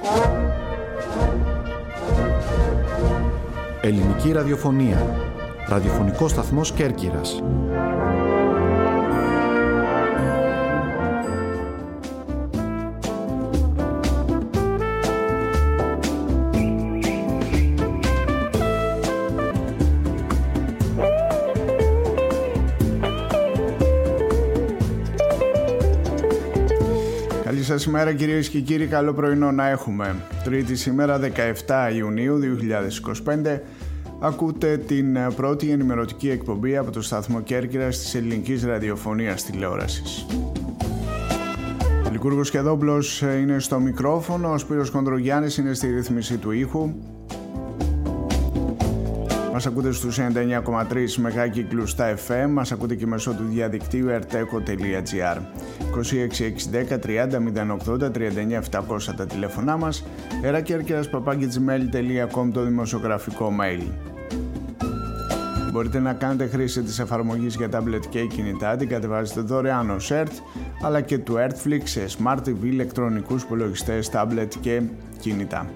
Ελληνική ραδιοφωνία. Ραδιοφωνικό σταθμός Κέρκυρας. Καλή σας ημέρα κυρίες και κύριοι, καλό πρωινό να έχουμε. Τρίτη σήμερα 17 Ιουνίου 2025. Ακούτε την πρώτη ενημερωτική εκπομπή από το σταθμό Κέρκυρας της Ελληνικής Ραδιοφωνίας Τηλεόρασης. Ο Λικούργος Κεδόπουλος είναι στο μικρόφωνο, ο Σπύρος Κοντρογιάννης είναι στη ρύθμιση του ήχου. Μας ακούτε στους 99,3 μεγάκυκλους στα FM, μας ακούτε και μέσω του διαδικτύου erteco.gr. 26 610 30 080 39 700 τα τηλέφωνά μας, erakerkeras@gmail.com το δημοσιογραφικό mail. Μπορείτε να κάνετε χρήση της εφαρμογής για tablet και κινητά, την κατεβάζετε δωρεάν ως ERT, αλλά και του ERTFlix σε Smart TV, ηλεκτρονικούς υπολογιστές, tablet και κινητά.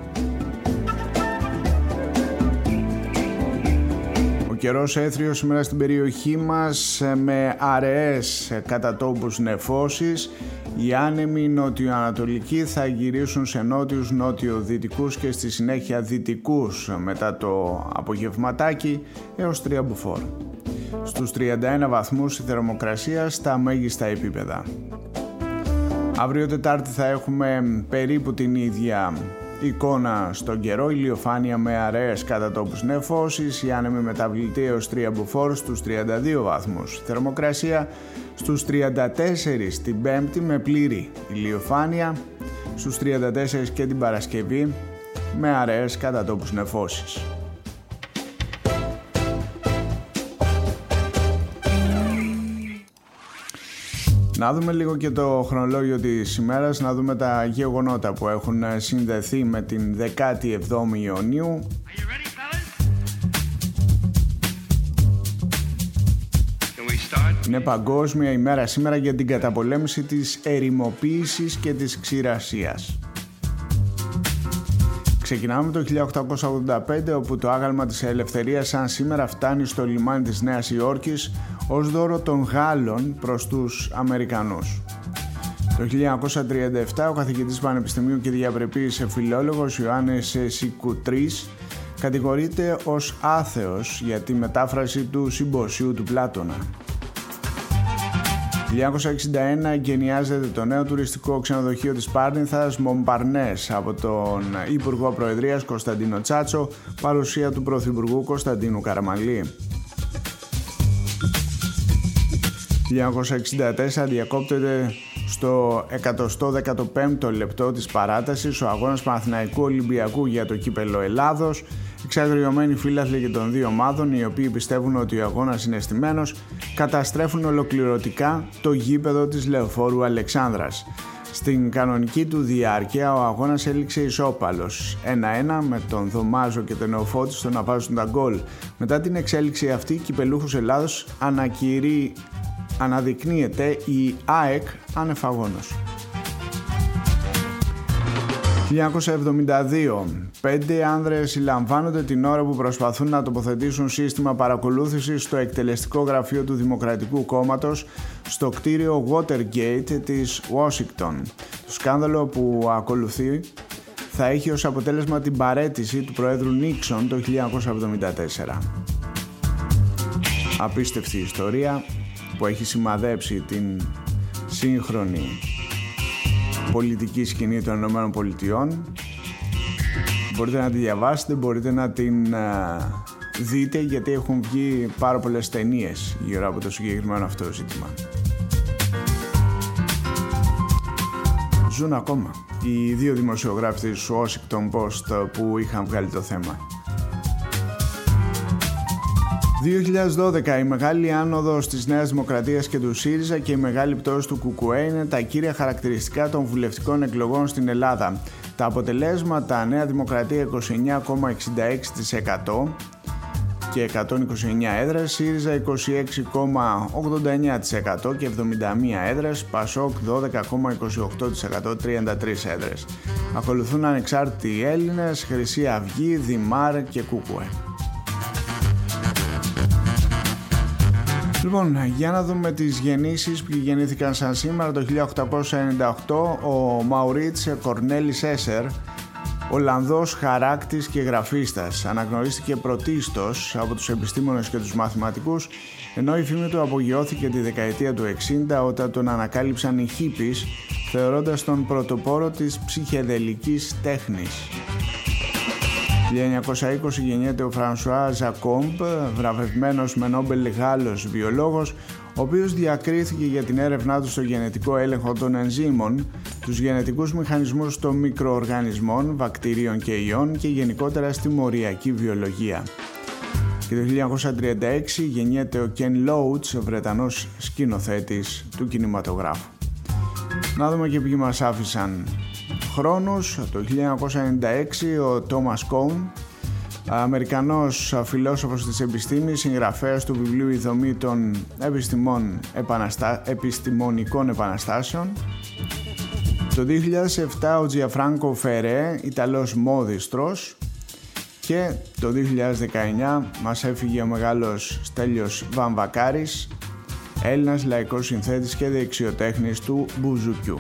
Καιρός έθριος σήμερα στην περιοχή μας με αραιές κατά τόπους νεφώσεις. Οι άνεμοι νοτιοανατολικοί θα γυρίσουν σε νότιους, νότιο-δυτικούς και στη συνέχεια δυτικούς μετά το απογευματάκι έως 3 μποφόρ. Στους 31 βαθμούς η θερμοκρασία στα μέγιστα επίπεδα. Αύριο Τετάρτη θα έχουμε περίπου την ίδια εικόνα στον καιρό, ηλιοφάνεια με αραιές κατά τόπους νεφώσεις, οι άνεμοι μεταβλητοί έως 3 μποφόρ στους 32 βαθμούς. Θερμοκρασία στους 34 την Πέμπτη με πλήρη ηλιοφάνεια, στους 34 και την Παρασκευή με αραιές κατά τόπους νεφώσεις. Να δούμε λίγο και το χρονολόγιο της ημέρας, να δούμε τα γεγονότα που έχουν συνδεθεί με την 17η Ιουνίου. Είναι παγκόσμια ημέρα σήμερα για την καταπολέμηση της ερημοποίησης και της ξηρασίας. Ξεκινάμε το 1885, όπου το άγαλμα της ελευθερίας σαν σήμερα φτάνει στο λιμάνι της Νέας Υόρκης ως δώρο των Γάλλων προς τους Αμερικανούς. Το 1937 ο καθηγητής πανεπιστημίου και διαπρεπής φιλόλογος Ιωάννης Σικουτρής κατηγορείται ως άθεος για τη μετάφραση του Συμποσίου του Πλάτωνα. Το 1961 εγκαινιάζεται το νέο τουριστικό ξενοδοχείο της Πάρνηθας Μομπαρνές από τον Υπουργό Προεδρίας Κωνσταντίνο Τσάτσο, παρουσία του Πρωθυπουργού Κωνσταντίνου Καραμανλή. 1964 διακόπτεται στο 115ο λεπτό της παράτασης ο αγώνας Παναθηναϊκού Ολυμπιακού για το κύπελλο Ελλάδος. Εξαγριωμένοι φίλαθλοι και των δύο ομάδων, οι οποίοι πιστεύουν ότι ο αγώνας είναι στημένος, καταστρέφουν ολοκληρωτικά το γήπεδο της Λεωφόρου Αλεξάνδρας. Στην κανονική του διάρκεια ο αγώνας έληξε ισόπαλος 1-1 με τον Δωμάζο και τον Νεοφώτιστο να βάζουν τα γκολ. Μετά την εξέλιξη αυτή, κυπελούχους Ελλάδος αναδεικνύεται η ΑΕΚ ανεφαγόνος. 1972. 5 άνδρες συλλαμβάνονται την ώρα που προσπαθούν να τοποθετήσουν σύστημα παρακολούθησης στο εκτελεστικό γραφείο του Δημοκρατικού Κόμματος στο κτίριο Watergate της Ουάσιγκτον. Το σκάνδαλο που ακολουθεί θα έχει ως αποτέλεσμα την παραίτηση του Προέδρου Νίξον το 1974. Απίστευτη ιστορία που έχει σημαδέψει την σύγχρονη πολιτική σκηνή των ΗΠΑ. Μπορείτε να τη διαβάσετε, μπορείτε να την δείτε, γιατί έχουν βγει πάρα πολλές ταινίες γύρω από το συγκεκριμένο αυτό ζήτημα. Ζουν ακόμα οι δύο δημοσιογράφοι της Washington Post που είχαν βγάλει το θέμα. 2012. Η μεγάλη άνοδος της Νέας Δημοκρατίας και του ΣΥΡΙΖΑ και η μεγάλη πτώση του ΚΚΕ είναι τα κύρια χαρακτηριστικά των βουλευτικών εκλογών στην Ελλάδα. Τα αποτελέσματα: Νέα Δημοκρατία 29,66%, και 129 έδρες, ΣΥΡΙΖΑ 26,89% και 71 έδρες, ΠΑΣΟΚ 12,28%, 33 έδρες. Ακολουθούν ανεξάρτητοι Έλληνες, Χρυσή Αυγή, Δημάρ και Κούκουε. Λοιπόν, για να δούμε τις γεννήσεις που γεννήθηκαν σαν σήμερα. Το 1898 ο Μαουρίτς Κορνέλης Έσερ, Ολλανδός χαράκτης και γραφίστας, αναγνωρίστηκε πρωτίστως από τους επιστήμονες και τους μαθηματικούς, ενώ η φήμη του απογειώθηκε τη δεκαετία του 60 όταν τον ανακάλυψαν οι hippies, θεωρώντας τον πρωτοπόρο της ψυχεδελικής τέχνης. 1920 γεννιέται ο Φρανσουά Ζακόμπ, βραβευμένος με Νόμπελ Γάλλος βιολόγος, ο οποίος διακρίθηκε για την έρευνά του στο γενετικό έλεγχο των ενζύμων, τους γενετικούς μηχανισμούς των μικροοργανισμών, βακτηρίων και ιών και γενικότερα στη μοριακή βιολογία. Και το 1936 γεννιέται ο Κεν Λόουτς, Βρετανός σκηνοθέτης του κινηματογράφου. Να δούμε και ποιοι μας άφησαν χρόνους. Το 1996 ο Τόμας Κόουν, Αμερικανός φιλόσοφος της επιστήμης, συγγραφέας του βιβλίου «Η δομή των επιστημονικών επαναστάσεων». Το 2007 ο Τζιαφράνκο Φερέ, Ιταλός μόδιστρος. Και το 2019 μας έφυγε ο μεγάλος Στέλιος Βαμβακάρης, Έλληνας λαϊκός συνθέτης και δεξιοτέχνης του μπουζουκιού.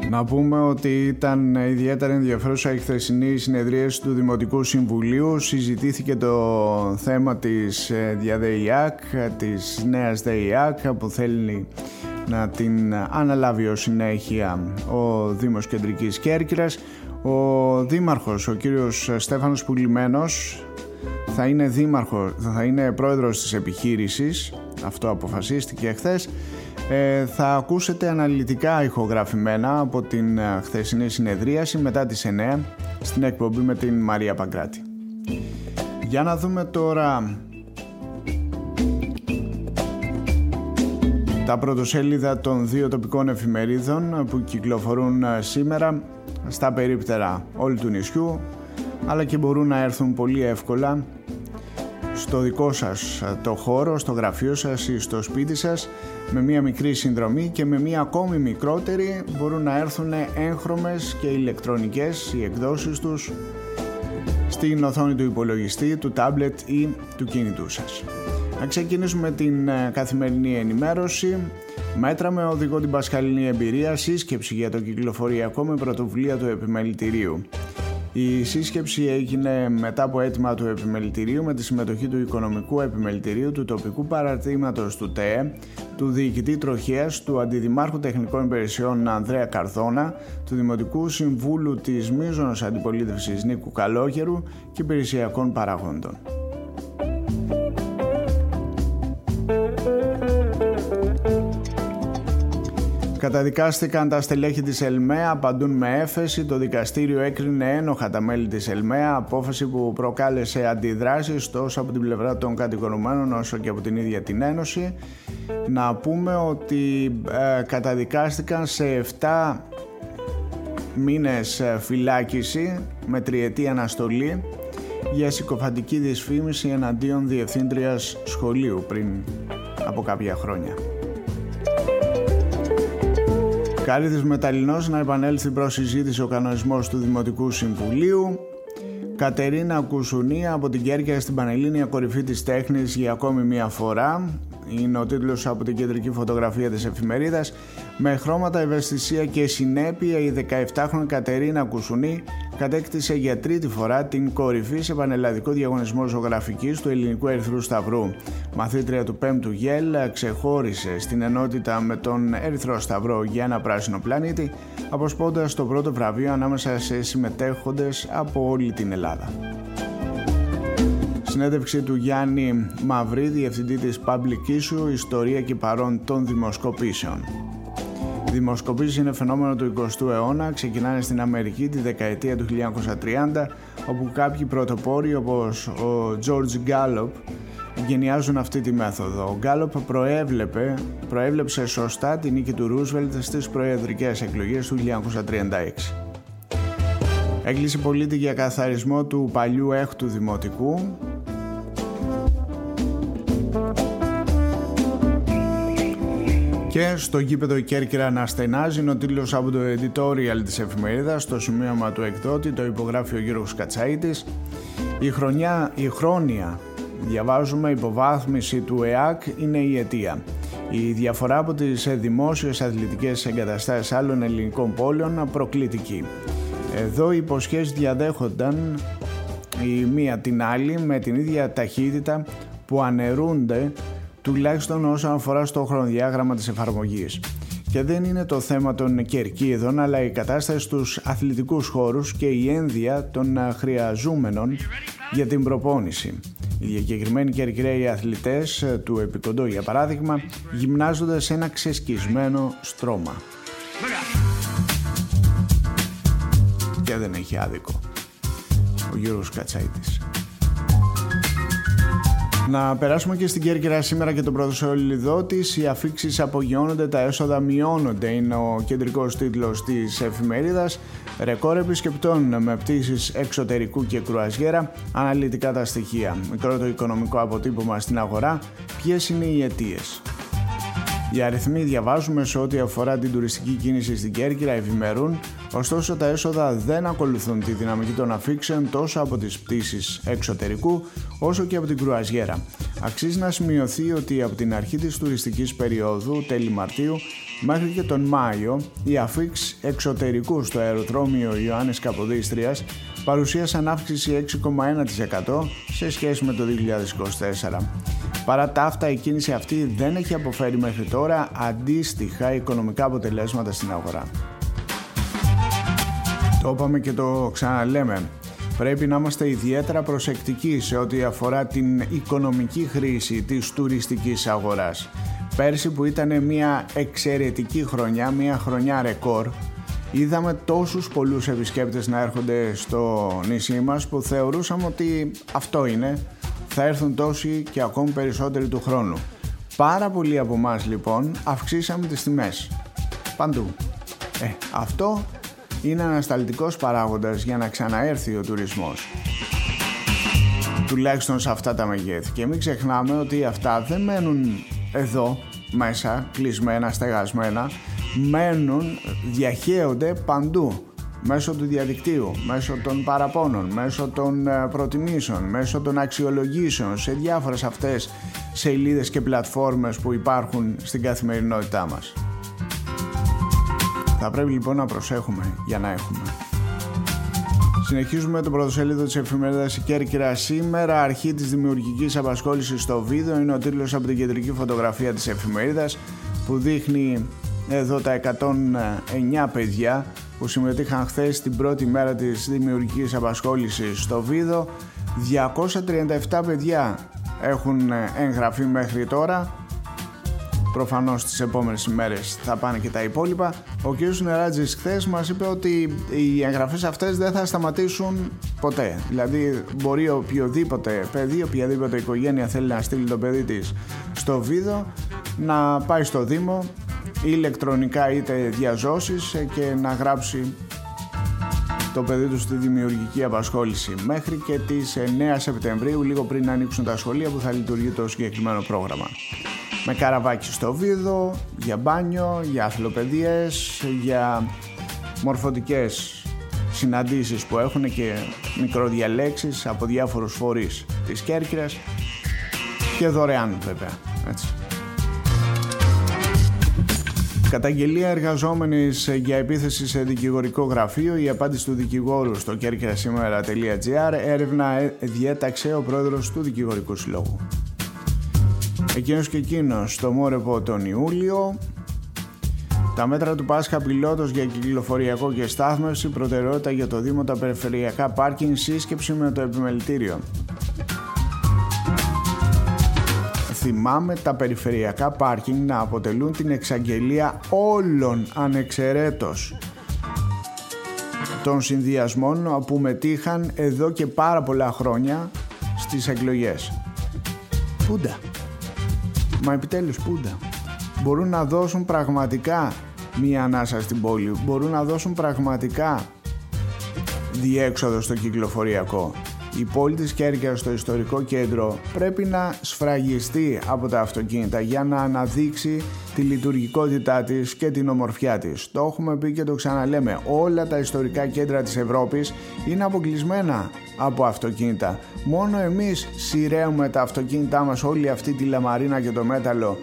Να πούμε ότι ήταν ιδιαίτερα ενδιαφέρουσα η χθεσινή συνεδρίαση του Δημοτικού Συμβουλίου. Συζητήθηκε το θέμα της ΔΕΙΑΚ, της νέας ΔΕΙΑΚ που θέλει να την αναλάβει ως συνέχεια ο Δήμος Κεντρικής Κέρκυρας. Ο Δήμαρχος, ο κύριος Στέφανος Πουλημένος, θα είναι πρόεδρος της επιχείρησης. Αυτό αποφασίστηκε χθες. Θα ακούσετε αναλυτικά ηχογραφημένα από την χθεσινή συνεδρίαση μετά τις 9 στην εκπομπή με την Μαρία Παγκράτη. Για να δούμε τώρα τα πρωτοσέλιδα των δύο τοπικών εφημερίδων που κυκλοφορούν σήμερα στα περίπτερα όλου του νησιού, αλλά και μπορούν να έρθουν πολύ εύκολα στο δικό σας το χώρο, στο γραφείο σας ή στο σπίτι σας, με μία μικρή συνδρομή, και με μία ακόμη μικρότερη μπορούν να έρθουν έγχρωμες και ηλεκτρονικές οι εκδόσεις τους στην οθόνη του υπολογιστή, του τάμπλετ ή του κινητού σας. Να ξεκινήσουμε την καθημερινή ενημέρωση. Μέτρα με οδηγό την πασχαλινή εμπειρία, σύσκεψη για το κυκλοφοριακό με πρωτοβουλία του Επιμελητηρίου. Η σύσκεψη έγινε μετά από αίτημα του Επιμελητηρίου με τη συμμετοχή του Οικονομικού Επιμελητηρίου, του τοπικού παραρτήματος του ΤΕΕ, του Διοικητή Τροχέας, του Αντιδημάρχου Τεχνικών Υπηρεσιών Ανδρέα Καρδόνα, του Δημοτικού Συμβούλου της μείζωνος αντιπολίτευσης Νίκου Καλόγερου και υπηρεσιακών παραγόντων. Καταδικάστηκαν τα στελέχη της ΕΛΜΕΑ, απαντούν με έφεση. Το δικαστήριο έκρινε ένοχα τα μέλη της ΕΛΜΕΑ, απόφαση που προκάλεσε αντιδράσεις τόσο από την πλευρά των κατηγορουμένων όσο και από την ίδια την Ένωση. Να πούμε ότι καταδικάστηκαν σε 7 μήνες φυλάκιση με 3ετή αναστολή για συκοφαντική δυσφήμιση εναντίον διευθύντριας σχολείου πριν από κάποια χρόνια. Κάριδης Μεταλλινός να επανέλθει προς συζήτηση ο κανονισμός του Δημοτικού Συμβουλίου. Κατερίνα Κουσουνία από την Κέρκυρα στην Πανελλήνια κορυφή της τέχνης για ακόμη μία φορά. Είναι ο τίτλος από την κεντρική φωτογραφία της εφημερίδας. Με χρώματα, ευαισθησία και συνέπεια, η 17χρονη Κατερίνα Κουσουνή κατέκτησε για τρίτη φορά την κορυφή σε πανελλαδικό διαγωνισμό ζωγραφικής του Ελληνικού Ερυθρού Σταυρού. Μαθήτρια του 5ου ΓΕΛ, ξεχώρισε στην ενότητα με τον Ερυθρό Σταυρό για ένα πράσινο πλανήτη, αποσπώντας το πρώτο βραβείο ανάμεσα σε συμμετέχοντες από όλη την Ελλάδα. Συνέντευξη του Γιάννη Μαυρή, διευθυντή της Public Issue, ιστορία και παρόν των δημοσκοπήσεων. Οι δημοσκοπήσεις είναι φαινόμενο του 20ου αιώνα, ξεκινάνε στην Αμερική τη δεκαετία του 1930, όπου κάποιοι πρωτοπόροι όπως ο George Gallup γενιάζουν αυτή τη μέθοδο. Ο Gallup προέβλεψε σωστά τη νίκη του Ρούσβελτ στις προεδρικές εκλογές του 1936. Έκλεισε πολίτη για καθαρισμό του παλιού έκτου δημοτικού. Και στο γήπεδο η Κέρκυρα να στενάζει, είναι ο τίτλος από το editorial της εφημερίδας. Στο σημείωμα του εκδότη το υπογράφει ο Γιώργος Κατσαΐτης. Η χρόνια, διαβάζουμε, υποβάθμιση του ΕΑΚ είναι η αιτία. Η διαφορά από τις δημόσιες αθλητικές εγκαταστάσεις άλλων ελληνικών πόλεων προκλητική. Εδώ οι υποσχέσεις διαδέχονταν η μία την άλλη με την ίδια ταχύτητα που αναιρούνται, τουλάχιστον όσον αφορά στο χρονοδιάγραμμα της εφαρμογής. Και δεν είναι το θέμα των κερκίδων, αλλά η κατάσταση στους αθλητικούς χώρους και η ένδια των χρειαζούμενων για την προπόνηση. Οι διακεκριμένοι Κερκυραίοι αθλητές του Επικοντό, για παράδειγμα, γυμνάζονται σε ένα ξεσκισμένο στρώμα. Και δεν έχει άδικο ο Γιώργος Κατσαΐτης. Να περάσουμε και στην Κέρκυρα σήμερα και τον πρωτοσέλιδό της. Οι αφίξεις απογειώνονται, τα έσοδα μειώνονται, είναι ο κεντρικός τίτλος της εφημερίδας. Ρεκόρ επισκεπτών με πτήσεις εξωτερικού και κρουαζιέρα, αναλυτικά τα στοιχεία. Μικρό το οικονομικό αποτύπωμα στην αγορά, ποιες είναι οι αιτίες. Οι αριθμοί, διαβάζουμε, σε ό,τι αφορά την τουριστική κίνηση στην Κέρκυρα ευημερούν, ωστόσο τα έσοδα δεν ακολουθούν τη δυναμική των αφίξεων τόσο από τις πτήσεις εξωτερικού όσο και από την κρουαζιέρα. Αξίζει να σημειωθεί ότι από την αρχή της τουριστικής περίοδου, τέλη Μαρτίου, Μέχρι και τον Μάιο, οι αφίξεις εξωτερικού στο αεροδρόμιο Ιωάννης Καποδίστριας παρουσίασαν αύξηση 6,1% σε σχέση με το 2024. Παρά τα αυτά, η κίνηση αυτή δεν έχει αποφέρει μέχρι τώρα αντίστοιχα οικονομικά αποτελέσματα στην αγορά. Το είπαμε και το ξαναλέμε. Πρέπει να είμαστε ιδιαίτερα προσεκτικοί σε ό,τι αφορά την οικονομική χρήση της τουριστικής αγοράς. Πέρσι, που ήταν μια εξαιρετική χρονιά, μια χρονιά ρεκόρ, είδαμε τόσους πολλούς επισκέπτες να έρχονται στο νησί μας που θεωρούσαμε ότι αυτό είναι, θα έρθουν τόσοι και ακόμη περισσότεροι του χρόνου. Πάρα πολλοί από εμάς λοιπόν αυξήσαμε τις τιμές παντού. Αυτό είναι ανασταλτικός παράγοντας για να ξαναέρθει ο τουρισμός, τουλάχιστον σε αυτά τα μεγέθη. Και μην ξεχνάμε ότι αυτά δεν μένουν εδώ μέσα κλεισμένα, στεγασμένα, διαχέονται παντού, μέσω του διαδικτύου, μέσω των παραπώνων, μέσω των προτιμήσεων, μέσω των αξιολογήσεων, σε διάφορες αυτές σελίδες και πλατφόρμες που υπάρχουν στην καθημερινότητά μας. Θα πρέπει λοιπόν να προσέχουμε για να έχουμε. Συνεχίζουμε το πρωτοσέλιδο της εφημερίδας Η Κέρκυρα σήμερα. Αρχή της δημιουργικής απασχόλησης στο βίντεο είναι ο τίτλος από την κεντρική φωτογραφία της εφημερίδας, που δείχνει εδώ τα 109 παιδιά που συμμετείχαν χθες στην πρώτη μέρα της δημιουργικής απασχόλησης στο βίντεο. 237 παιδιά έχουν εγγραφεί μέχρι τώρα. Προφανώς τις επόμενες ημέρες θα πάνε και τα υπόλοιπα. Ο κ. Νεράτζης χθες μας είπε ότι οι εγγραφές αυτές δεν θα σταματήσουν ποτέ. Δηλαδή μπορεί οποιοδήποτε παιδί, οποιαδήποτε οικογένεια θέλει να στείλει το παιδί της στο βίντεο, να πάει στο Δήμο ηλεκτρονικά είτε διαζώσεις και να γράψει το παιδί του στη δημιουργική απασχόληση μέχρι και τις 9 Σεπτεμβρίου, λίγο πριν ανοίξουν τα σχολεία, που θα λειτουργεί το συγκεκριμένο πρόγραμμα. Με καραβάκι στο βίδο, για μπάνιο, για αθλοπαιδείες, για μορφωτικές συναντήσεις που έχουν και μικροδιαλέξεις από διάφορους φορείς της Κέρκυρας και δωρεάν βέβαια, έτσι. Καταγγελία εργαζόμενης για επίθεση σε δικηγορικό γραφείο. Η απάντηση του δικηγόρου στο kerkirasimera.gr. Έρευνα διέταξε ο πρόεδρος του Δικηγορικού Συλλόγου. Εκείνος και εκείνος στο Μόρεπο τον Ιούλιο. Τα μέτρα του Πάσχα πιλότος για κυκλοφοριακό και στάθμευση. Προτεραιότητα για το Δήμο τα περιφερειακά πάρκινγκ. Σύσκεψη με το επιμελητήριο. Θυμάμαι τα περιφερειακά πάρκινγκ να αποτελούν την εξαγγελία όλων ανεξαιρέτως των συνδυασμών που μετήχαν εδώ και πάρα πολλά χρόνια στις εκλογές. Πούντα. Μα επιτέλους πούντα. Μπορούν να δώσουν πραγματικά μία ανάσα στην πόλη. Μπορούν να δώσουν πραγματικά διέξοδο στο κυκλοφοριακό. Η πόλη της Κέρκυρας στο ιστορικό κέντρο πρέπει να σφραγιστεί από τα αυτοκίνητα για να αναδείξει τη λειτουργικότητά της και την ομορφιά της. Το έχουμε πει και το ξαναλέμε. Όλα τα ιστορικά κέντρα της Ευρώπης είναι αποκλεισμένα από αυτοκίνητα. Μόνο εμείς σειραίουμε τα αυτοκίνητά μας, όλη αυτή τη λαμαρίνα και το μέταλλο,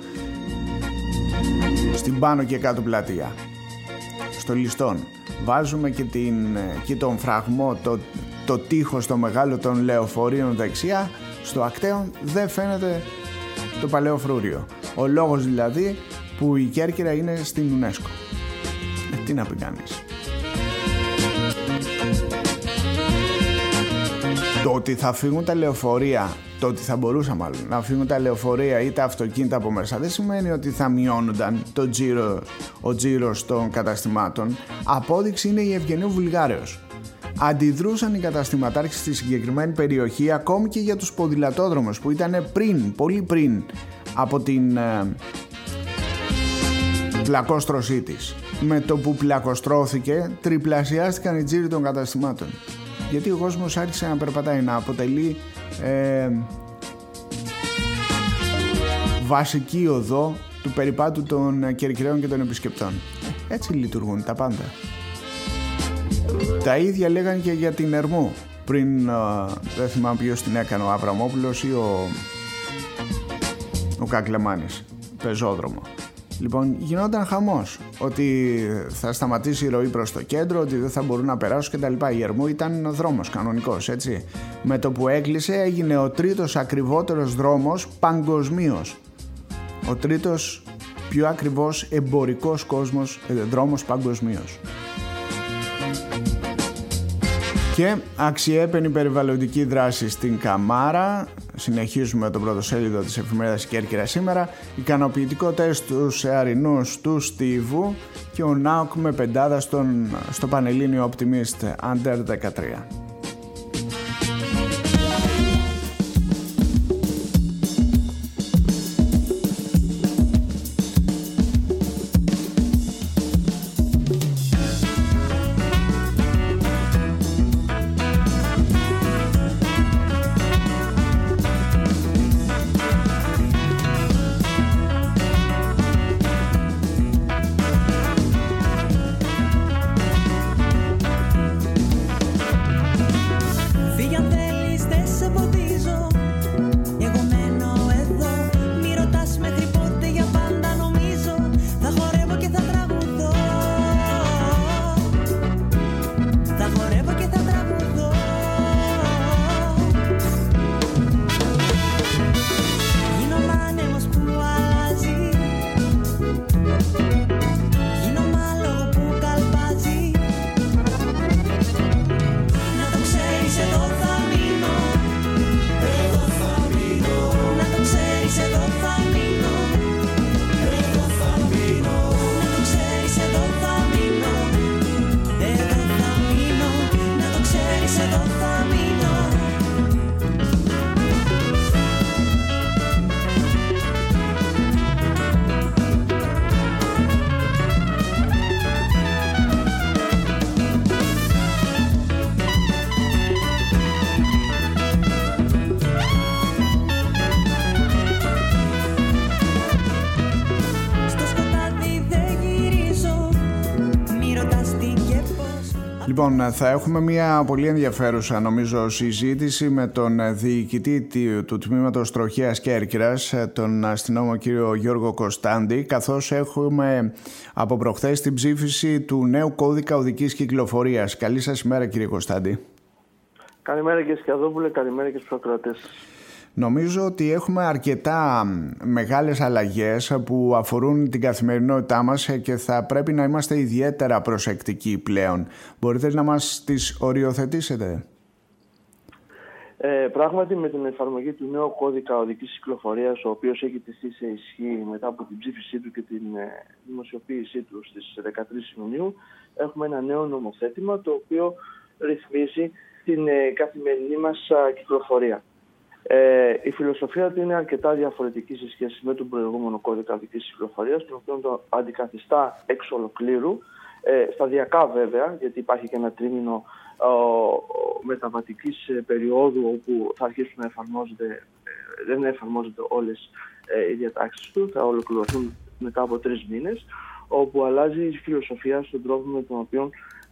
στην πάνω και κάτω πλατεία. Στο ληστόν. Βάζουμε και τον φραγμό, το τείχος το μεγάλο των λεωφορείων δεξιά. Στο ακτέον δεν φαίνεται το παλαιό φρούριο. Ο λόγος δηλαδή που η Κέρκυρα είναι στην UNESCO. Τι να πει κανείς. Το ότι θα φύγουν τα λεωφορεία, το ότι θα μπορούσαν μάλλον να φύγουν τα λεωφορεία ή τα αυτοκίνητα από μέσα, δεν σημαίνει ότι θα μειώνονταν ο τζίρος των καταστημάτων. Απόδειξη είναι η Ευγενίου Βουλγάρεως. Αντιδρούσαν οι καταστηματάρχες στη συγκεκριμένη περιοχή ακόμη και για τους ποδηλατόδρομους που ήταν πολύ πριν από την πλακόστρωσή της. Με το που πλακοστρώθηκε τριπλασιάστηκαν οι τζίροι των καταστημάτων, γιατί ο κόσμος άρχισε να περπατάει, να αποτελεί βασική οδό του περιπάτου των Κερκυραίων και των επισκεπτών. Έτσι λειτουργούν τα πάντα. Τα ίδια λέγανε και για την Ερμού πριν, δεν θυμάμαι ποιος την έκανε, ο Αβραμόπουλος ή ο Κακλεμάνης, πεζόδρομο. Λοιπόν, γινόταν χαμός ότι θα σταματήσει η ροή προς το κέντρο, ότι δεν θα μπορούν να περάσουν κτλ. Η Ερμού ήταν δρόμος κανονικός, έτσι. Με το που έκλεισε έγινε ο τρίτος ακριβότερος δρόμος παγκοσμίως. Ο τρίτος πιο ακριβώς εμπορικός δρόμος παγκοσμίως. Και αξιέπαινη περιβαλλοντική δράση στην Καμάρα. Συνεχίζουμε το πρωτοσέλιδο της εφημερίδας Κέρκυρα σήμερα. Ικανοποιητικό τεστ στους αερινούς του Στίβου και ο ΝΑΟΚ με πεντάδα στο Πανελλήνιο Optimist Under 13. Λοιπόν, θα έχουμε μια πολύ ενδιαφέρουσα νομίζω συζήτηση με τον διοικητή του τμήματος Τροχέας Κέρκυρας, τον αστυνόμο κύριο Γιώργο Κωνστάντη, καθώς έχουμε από προχθές την ψήφιση του νέου κώδικα οδικής κυκλοφορίας. Καλή σας ημέρα, κύριε Κωνστάντη. Καλημέρα κύριε Σκιαδόπουλε, καλημέρα και στους ακροατές. Νομίζω ότι έχουμε αρκετά μεγάλες αλλαγές που αφορούν την καθημερινότητά μας και θα πρέπει να είμαστε ιδιαίτερα προσεκτικοί πλέον. Μπορείτε να μας τις οριοθετήσετε? Πράγματι, με την εφαρμογή του νέου κώδικα οδικής κυκλοφορίας, ο οποίος έχει τεθεί σε ισχύ μετά από την ψήφισή του και την δημοσιοποίησή του στις 13 Ιουνίου, έχουμε ένα νέο νομοθέτημα το οποίο ρυθμίζει την καθημερινή μας κυκλοφορία. Η φιλοσοφία του είναι αρκετά διαφορετική σε σχέση με τον προηγούμενο κώδικα οδικής κυκλοφορίας, τον οποίο το αντικαθιστά εξ ολοκλήρου, σταδιακά βέβαια, γιατί υπάρχει και ένα τρίμηνο μεταβατικής περίοδου όπου θα αρχίσουν να δεν εφαρμόζονται όλες οι διατάξεις του, θα ολοκληρωθούν μετά από 3 μήνες, όπου αλλάζει η φιλοσοφία στον τρόπο με τον οποίο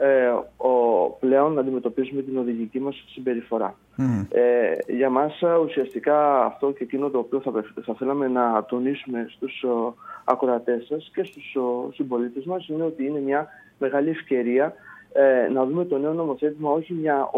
πλέον αντιμετωπίζουμε την οδηγική μας συμπεριφορά. Για μας ουσιαστικά αυτό και εκείνο το οποίο θα θέλαμε να τονίσουμε στους ακροατές σας και στους συμπολίτες μας είναι ότι είναι μια μεγάλη ευκαιρία να δούμε το νέο νομοθέτημα όχι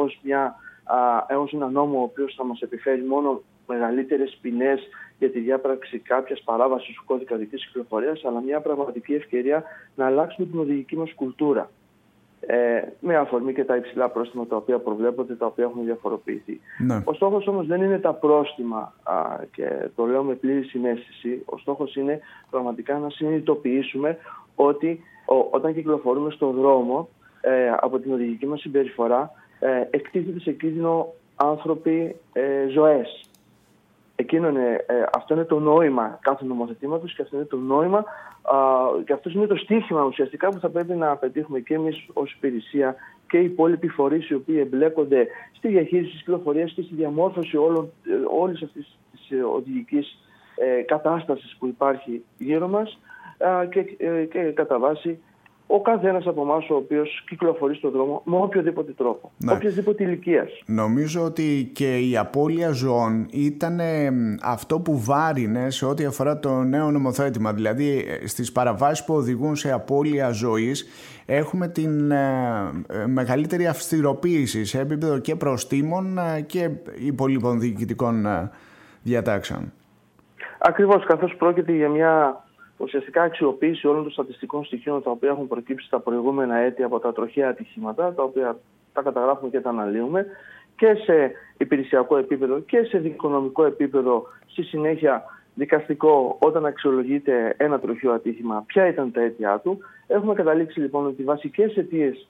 ως ένα νόμο ο οποίος θα μας επιφέρει μόνο μεγαλύτερες ποινές για τη διάπραξη κάποιας παράβασης του κώδικα οδικής κυκλοφορίας, αλλά μια πραγματική ευκαιρία να αλλάξουμε την οδηγική μας κουλτούρα. Με αφορμή και τα υψηλά πρόστιμα τα οποία προβλέπονται, τα οποία έχουν διαφοροποιηθεί. Ναι. Ο στόχος όμως δεν είναι τα πρόστιμα και το λέω με πλήρη συναίσθηση. Ο στόχος είναι πραγματικά να συνειδητοποιήσουμε ότι όταν κυκλοφορούμε στον δρόμο από την οδηγική μας συμπεριφορά εκτίθεται σε κίνδυνο άνθρωποι, ζωές. Αυτό είναι το νόημα κάθε νομοθετήματος και αυτό είναι το νόημα και αυτό είναι το στίχημα ουσιαστικά που θα πρέπει να πετύχουμε και εμείς ως υπηρεσία και οι υπόλοιποι φορείς οι οποίοι εμπλέκονται στη διαχείριση της κυκλοφορίας και στη διαμόρφωση όλης αυτής της οδηγικής κατάστασης που υπάρχει γύρω μας και κατά βάση ο κάθε ένας από εμάς ο οποίος κυκλοφορεί στον δρόμο με οποιοδήποτε τρόπο, οποιασδήποτε ηλικίας. Νομίζω ότι και η απώλεια ζώων ήταν αυτό που βάρινε σε ό,τι αφορά το νέο νομοθέτημα. Δηλαδή στις παραβάσεις που οδηγούν σε απώλεια ζωής έχουμε την μεγαλύτερη αυστηροποίηση σε επίπεδο και προστίμων και υπολείπων διοικητικών διατάξεων. Ακριβώς, καθώς πρόκειται για μια ουσιαστικά αξιοποίηση όλων των στατιστικών στοιχείων τα οποία έχουν προκύψει τα προηγούμενα έτη από τα τροχαία ατυχήματα, τα οποία τα καταγράφουμε και τα αναλύουμε και σε υπηρεσιακό επίπεδο και σε δικονομικό επίπεδο, στη συνέχεια δικαστικό, όταν αξιολογείται ένα τροχαίο ατύχημα, ποια ήταν τα αίτια του. Έχουμε καταλήξει λοιπόν ότι οι βασικές αιτίες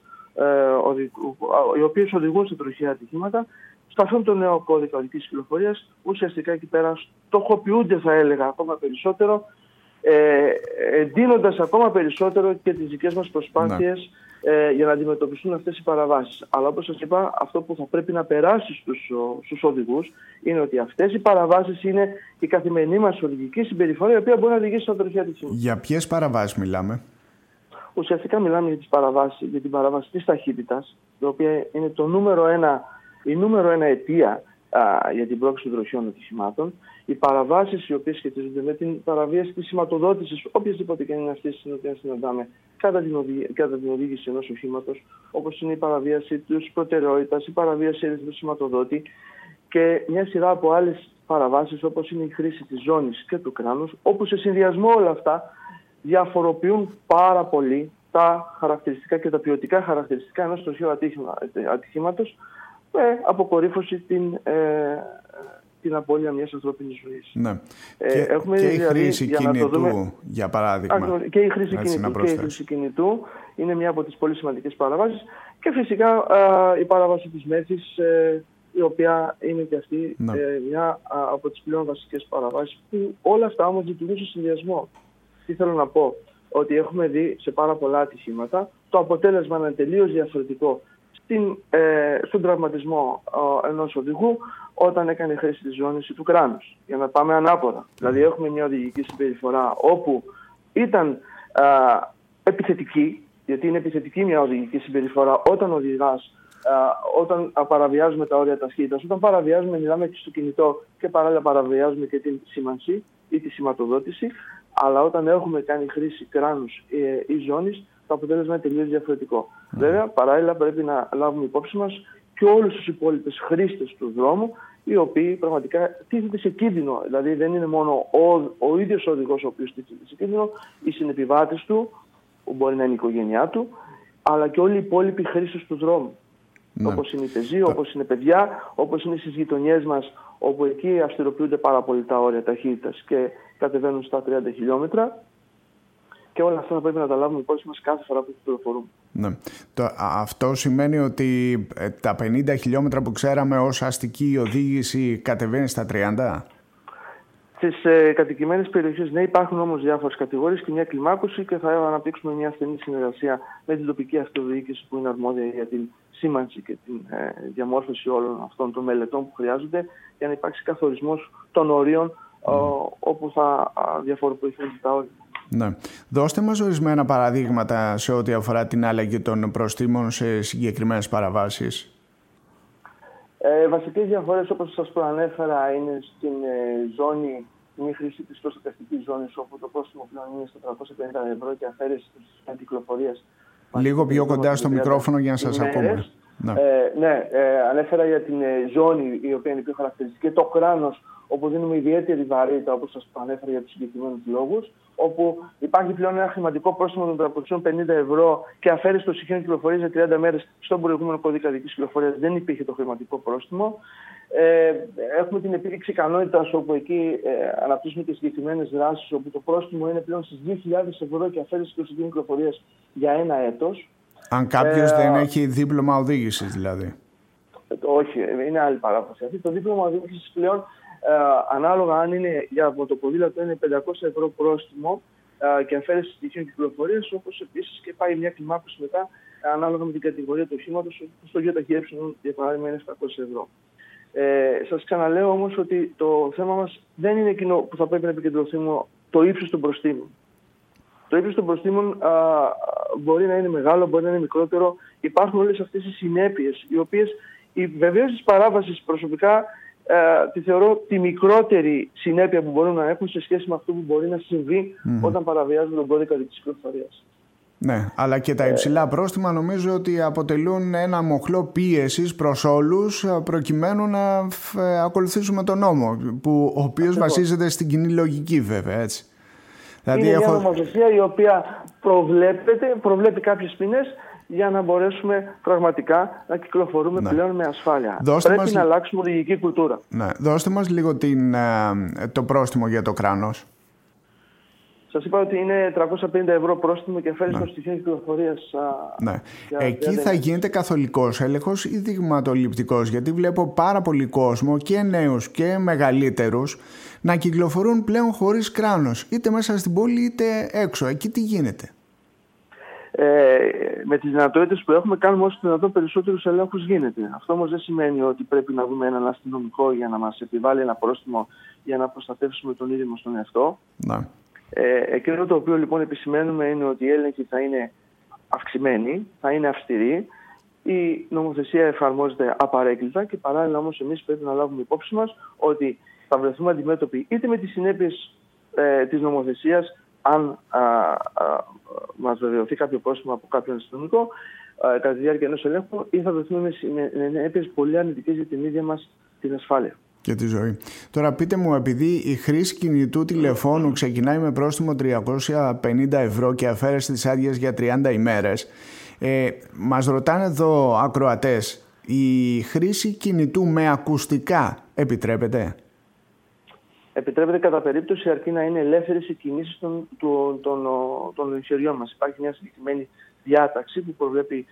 οι οποίες οδηγούν σε τροχαία ατυχήματα, σε αυτόν τον νέο κώδικα οδικής κυκλοφορίας, ουσιαστικά εκεί πέρα στοχοποιούνται, θα έλεγα, ακόμα περισσότερο, εντείνοντας ακόμα περισσότερο και τις δικές μας προσπάθειες για να αντιμετωπιστούν αυτές οι παραβάσεις. Αλλά όπως σας είπα, αυτό που θα πρέπει να περάσει στους οδηγούς είναι ότι αυτές οι παραβάσεις είναι η καθημερινή μας οδηγική συμπεριφορά, η οποία μπορεί να οδηγήσει στα τροχαία ατυχήματα. Για ποιες παραβάσεις μιλάμε? Ουσιαστικά μιλάμε για την παράβαση της ταχύτητας, η οποία είναι η νούμερο ένα αιτία για την πρόκληση των τροχαίων ατυχημάτων. Οι παραβάσεις οι οποίες σχετίζονται με την παραβίαση της σηματοδότησης, οποιασδήποτε και είναι αυτή στην οποία συναντάμε κατά την οδήγηση ενός οχήματος, όπως είναι η παραβίαση της προτεραιότητας, η παραβίαση του σηματοδότη και μια σειρά από άλλες παραβάσεις, όπως είναι η χρήση της ζώνης και του κράνους, όπου σε συνδυασμό όλα αυτά διαφοροποιούν πάρα πολύ τα χαρακτηριστικά και τα ποιοτικά χαρακτηριστικά ενός τροχαίου ατυχήματος, με αποκορύφωση την απώλεια μιας ανθρώπινης ζωής. Ναι. Και η χρήση κινητού, για παράδειγμα. Και η χρήση κινητού είναι μια από τις πολύ σημαντικές παραβάσεις. Και φυσικά η παράβαση της μέθης, η οποία είναι και αυτή μια από τις πλέον βασικές παραβάσεις, που όλα αυτά όμως λειτουργούν σε συνδυασμό. Τι θέλω να πω? Ότι έχουμε δει σε πάρα πολλά ατυχήματα το αποτέλεσμα να είναι τελείως διαφορετικό στον τραυματισμό ενός οδηγού όταν έκανε χρήση της ζώνης ή του κράνους. Για να πάμε ανάποδα. Δηλαδή έχουμε μια οδηγική συμπεριφορά όπου ήταν επιθετική, γιατί είναι επιθετική μια οδηγική συμπεριφορά όταν οδηγάς, όταν παραβιάζουμε τα όρια ταχύτητας, όταν παραβιάζουμε, μιλάμε και στο κινητό και παράλληλα παραβιάζουμε και την σήμανση ή τη σηματοδότηση, αλλά όταν έχουμε κάνει χρήση κράνους ή ζώνης, το αποτέλεσμα είναι τελείως διαφορετικό. Βέβαια, παράλληλα πρέπει να λάβουμε υπόψη μας και όλους τους υπόλοιπους χρήστες του δρόμου, οι οποίοι πραγματικά τίθεται σε κίνδυνο. Δηλαδή δεν είναι μόνο ο ίδιος ο οδηγός ο οποίος τίθεται σε κίνδυνο, οι συνεπιβάτες του, που μπορεί να είναι η οικογένειά του, αλλά και όλοι οι υπόλοιποι χρήστες του δρόμου. Όπως είναι οι πεζοί, όπως είναι παιδιά, όπως είναι στις γειτονιές μας, όπου εκεί αυστηροποιούνται πάρα πολύ τα όρια ταχύτητας και κατεβαίνουν στα 30 χιλιόμετρα. Και όλα αυτά θα πρέπει να τα λάβουμε υπόψη μας κάθε φορά που κυκλοφορούμε. Ναι. Αυτό σημαίνει ότι τα 50 χιλιόμετρα που ξέραμε ως αστική οδήγηση κατεβαίνει στα 30? Στις κατοικημένες περιοχές, ναι, υπάρχουν όμως διάφορες κατηγορίες και μια κλιμάκωση και θα αναπτύξουμε μια στενή συνεργασία με την τοπική αυτοδιοίκηση που είναι αρμόδια για την σήμανση και την διαμόρφωση όλων αυτών των μελετών που χρειάζονται για να υπάρξει καθορισμός των ορίων όπου θα διαφοροποιηθούν τα όρια. Ναι. Δώστε μας ορισμένα παραδείγματα σε ό,τι αφορά την αλλαγή των προστίμων σε συγκεκριμένες παραβάσεις. Βασικές διαφορές, όπως σας προανέφερα, είναι στην ζώνη, μη χρήση της προστατευτικής ζώνης, όπου το πρόστιμο πλέον είναι στα 350 ευρώ και αφαίρεση της κυκλοφορίας. Λίγο πιο κοντά στο μικρόφωνο για να σας ακούμε. Ανέφερα για την ζώνη, η οποία είναι πιο χαρακτηριστική, και το κράνος, όπου δίνουμε ιδιαίτερη βαρύτητα, όπως σας ανέφερα, για τους συγκεκριμένους λόγους, όπου υπάρχει πλέον ένα χρηματικό πρόστιμο των 350 ευρώ και αφαίρεση των στοιχείων κυκλοφορίας για 30 μέρες. Στον προηγούμενο κώδικα οδικής κυκλοφορίας δεν υπήρχε το χρηματικό πρόστιμο. Έχουμε την επίδειξη ικανότητας, όπου εκεί αναπτύσσουμε και συγκεκριμένες δράσεις, όπου το πρόστιμο είναι πλέον στις 2.000 ευρώ και αφαίρεση των στοιχείων κυκλοφορίας για ένα έτος. Αν κάποιος δεν έχει δίπλωμα οδήγησης, δηλαδή. Όχι, είναι άλλη παράβαση. Αυτό το δίπλωμα οδήγησης πλέον, ανάλογα αν είναι για μοτοποδήλατο, είναι 500 ευρώ πρόστιμο και αφαίρεση στοιχείων κυκλοφορίας, όπως επίσης και πάει μια κλιμάκωση μετά, ανάλογα με την κατηγορία του οχήματος, στο ΙΕ για παράδειγμα είναι 700 ευρώ. Σας ξαναλέω όμως ότι το θέμα μας δεν είναι εκείνο που θα πρέπει να επικεντρωθούμε, το ύψος των προστίμων. Το ύψος των προστίμων μπορεί να είναι μεγάλο, μπορεί να είναι μικρότερο. Υπάρχουν όλες αυτές οι συνέπειες, οι οποίες βεβαίως της παράβασης προσωπικά τη θεωρώ τη μικρότερη συνέπεια που μπορούν να έχουν σε σχέση με αυτό που μπορεί να συμβεί όταν παραβιάζουν τον κώδικα οδικής κυκλοφορίας. Ναι, αλλά και τα υψηλά πρόστιμα νομίζω ότι αποτελούν ένα μοχλό πίεσης προς όλους προκειμένου να ακολουθήσουμε τον νόμο, ο οποίος βασίζεται στην κοινή λογική βέβαια, έτσι. Δηλαδή είναι μια νομοθεσία η οποία προβλέπει κάποιες ποινές για να μπορέσουμε πραγματικά να κυκλοφορούμε πλέον με ασφάλεια. Πρέπει να αλλάξουμε οδηγική κουλτούρα. Ναι. Δώστε μας λίγο το πρόστιμο για το κράνος. Σας είπα ότι είναι 350 ευρώ πρόστιμο και φέρει στο στοιχείο κυκλοφορίας. Ναι. Εκεί θα γίνεται καθολικός έλεγχος ή δειγματοληπτικός, γιατί βλέπω πάρα πολύ κόσμο και νέους και μεγαλύτερους να κυκλοφορούν πλέον χωρίς κράνος, είτε μέσα στην πόλη είτε έξω. Εκεί τι γίνεται? Με τις δυνατότητες που έχουμε κάνουμε όσο δυνατόν περισσότερους ελέγχους γίνεται. Αυτό όμως δεν σημαίνει ότι πρέπει να δούμε έναν αστυνομικό για να μας επιβάλλει ένα πρόστιμο για να προστατεύσουμε τον ίδιο μας τον εαυτό. Ναι. Εκείνο το οποίο λοιπόν επισημαίνουμε είναι ότι η έλεγχη θα είναι αυξημένη, θα είναι αυστηρή, η νομοθεσία εφαρμόζεται απαρέκκλητα και παράλληλα όμως εμείς πρέπει να λάβουμε υπόψη μας ότι θα βρεθούμε αντιμέτωποι είτε με τις συνέπειες της νομοθεσίας, αν μας βεβαιωθεί κάποιο πρόστιμο από κάποιον αστυνομικό κατά τη διάρκεια ενός ελέγχου, ή θα βρεθούμε με συνέπειες πολύ αρνητικές για την ίδια μας την ασφάλεια και τη ζωή. Τώρα πείτε μου, επειδή η χρήση κινητού τηλεφώνου ξεκινάει με πρόστιμο 350 ευρώ και αφαίρεση της άδειας για 30 ημέρες, μας ρωτάνε εδώ ακροατές, η χρήση κινητού με ακουστικά επιτρέπεται? Επιτρέπεται κατά περίπτωση, αρκεί να είναι ελεύθερες οι κινήσεις των χεριών μας. Υπάρχει μια συγκεκριμένη διάταξη που προβλέπει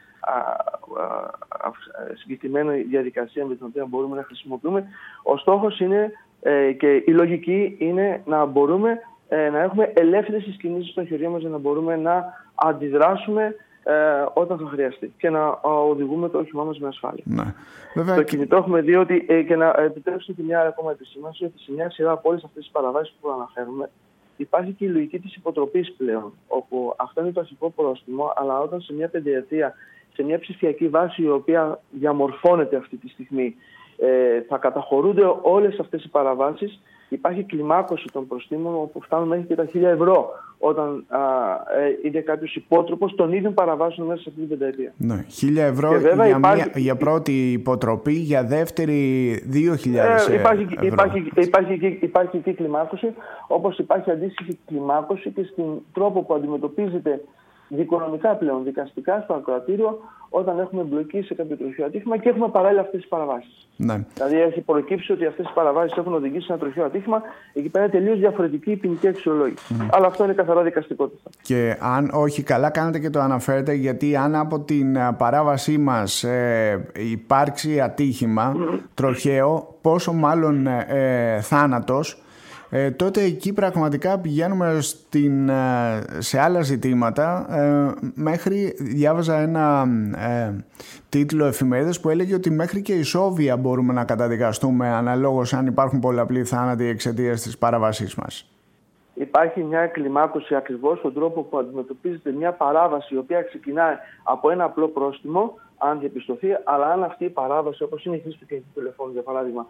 συγκεκριμένη διαδικασία με την οποία μπορούμε να χρησιμοποιούμε. Ο στόχος είναι και η λογική είναι να μπορούμε να έχουμε ελεύθερες τις κινήσεις των χεριών μας για να μπορούμε να αντιδράσουμε όταν θα χρειαστεί και να οδηγούμε το όχημά μας με ασφάλεια. Ναι. Βέβαια, το κινητό έχουμε δει ότι, και να επιτρέψετε μια ακόμα επισήμανση, ότι σε μια σειρά από όλες αυτές τις παραβάσεις που αναφέρουμε υπάρχει και η λογική της υποτροπής πλέον, όπου αυτό είναι το αρχικό πρόστιμο, αλλά όταν σε μια πενταετία, σε μια ψηφιακή βάση η οποία διαμορφώνεται αυτή τη στιγμή, θα καταχωρούνται όλες αυτές οι παραβάσεις, υπάρχει κλιμάκωση των προστίμων όπου φτάνουν μέχρι και τα 1.000 ευρώ όταν είναι κάποιος υπότροπος των ίδιων παραβάσεων μέσα σε αυτή την πενταετία. Ναι, 1.000 ευρώ για πρώτη υποτροπή, για δεύτερη 2.000 ευρώ. Υπάρχει εκεί κλιμάκωση, όπως υπάρχει αντίστοιχη κλιμάκωση και στην τρόπο που αντιμετωπίζεται δικονομικά πλέον, δικαστικά στο ακροατήριο, όταν έχουμε εμπλοκή σε κάποιο τροχαίο ατύχημα και έχουμε παράλληλα αυτές τις παραβάσεις. Ναι. Δηλαδή έχει προκύψει ότι αυτές τις παραβάσεις έχουν οδηγήσει σε ένα τροχαίο ατύχημα, εκεί πέρα είναι τελείως διαφορετική η ποινική αξιολόγηση. Αλλά αυτό είναι καθαρά δικαστικότητα. Και αν όχι, καλά κάνετε και το αναφέρετε, γιατί αν από την παράβασή μας υπάρξει ατύχημα τροχαίο, πόσο μάλλον θάνατος, τότε εκεί πραγματικά πηγαίνουμε σε άλλα ζητήματα. Μέχρι διάβαζα ένα τίτλο εφημερίδας που έλεγε ότι μέχρι και ισόβια μπορούμε να καταδικαστούμε αναλόγως αν υπάρχουν πολλαπλοί θάνατοι εξαιτίας της παράβασής μας. Υπάρχει μια κλιμάκωση ακριβώς στον τρόπο που αντιμετωπίζεται μια παράβαση η οποία ξεκινάει από ένα απλό πρόστιμο, αν διαπιστωθεί, αλλά αν αυτή η παράβαση, όπως είναι η χρήση του κινητού τηλεφώνου για παράδειγμα,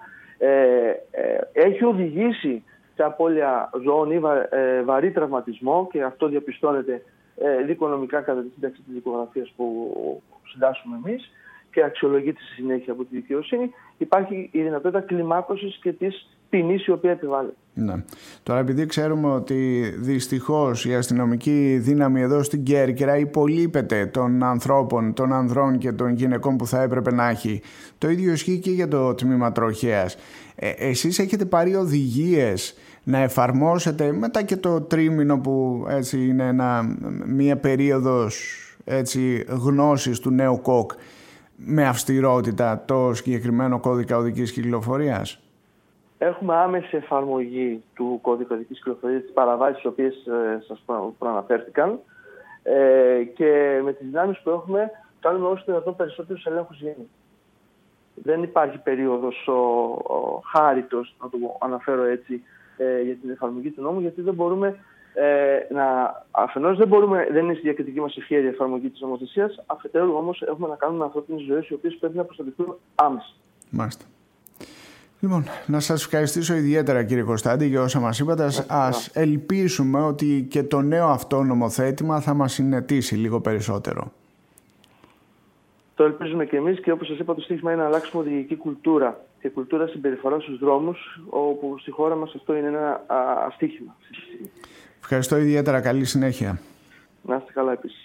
έχει οδηγήσει σε απώλεια ζώων ή βαρύ τραυματισμό, και αυτό διαπιστώνεται δικονομικά κατά τη σύνταξη της δικογραφίας που συντάσσουμε εμείς και αξιολογείται στη συνέχεια από τη δικαιοσύνη, υπάρχει η δυνατότητα κλιμάκωσης και της ποινής η οποία επιβάλλεται. Ναι. Τώρα, επειδή ξέρουμε ότι δυστυχώς η αστυνομική δύναμη εδώ στην Κέρκυρα υπολείπεται των ανθρώπων, των ανδρών και των γυναικών που θα έπρεπε να έχει, το ίδιο ισχύει και για το τμήμα τροχέας. Εσείς έχετε πάρει οδηγίες να εφαρμόσετε μετά και το τρίμηνο που έτσι είναι μία περίοδος έτσι, γνώσης του νέου ΚΟΚ, με αυστηρότητα το συγκεκριμένο κώδικα οδικής κυκλοφορίας? Έχουμε άμεση εφαρμογή του κώδικα οδικής κυκλοφορίας, τις παραβάσεις τις οποίες σας προαναφέρθηκαν, και με τις δυνάμεις που έχουμε κάνουμε όσο δυνατόν περισσότερους ελέγχους γίνει. Δεν υπάρχει περίοδος χάριτος, να το αναφέρω έτσι, για την εφαρμογή του νόμου, γιατί δεν μπορούμε Αφενός δεν είναι στη διακριτική μας ευχέρεια η εφαρμογή της νομοθεσίας, αφετέρου όμως έχουμε να κάνουμε ανθρώπινες ζωές οι οποίες πρέπει να προστατευτούν άμεσα. Μάλιστα. Λοιπόν, να σας ευχαριστήσω ιδιαίτερα, κύριε Κωνστάντη, για όσα μας είπατε. Ας ελπίσουμε ότι και το νέο αυτό νομοθέτημα θα μας συνετίσει λίγο περισσότερο. Το ελπίζουμε και εμείς, και όπως σας είπα, το στίχημα είναι να αλλάξουμε οδηγική κουλτούρα και κουλτούρα συμπεριφοράς στους δρόμους, όπου στη χώρα μας αυτό είναι ένα στίχημα. Ευχαριστώ ιδιαίτερα. Καλή συνέχεια. Να είστε καλά επίσης.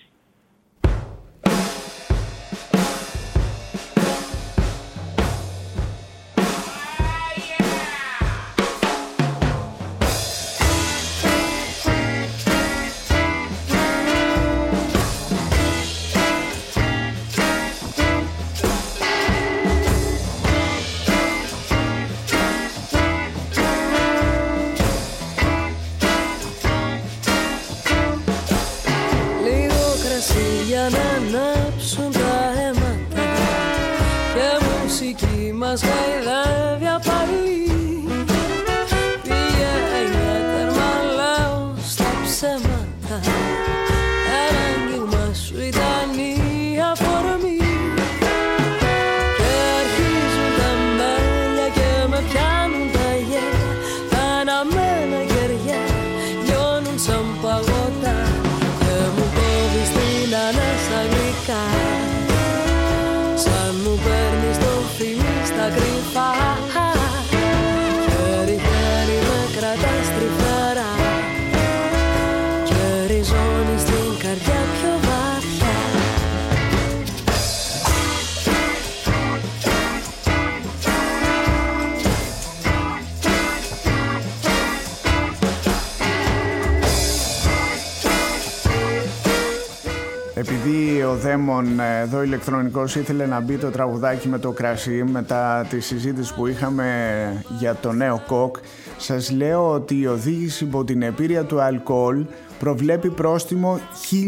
Επειδή ο Δαίμον εδώ ηλεκτρονικός ήθελε να μπει το τραγουδάκι με το κρασί μετά τη συζήτηση που είχαμε για το νέο κοκ, σας λέω ότι η οδήγηση υπό την επήρεια του αλκοόλ προβλέπει πρόστιμο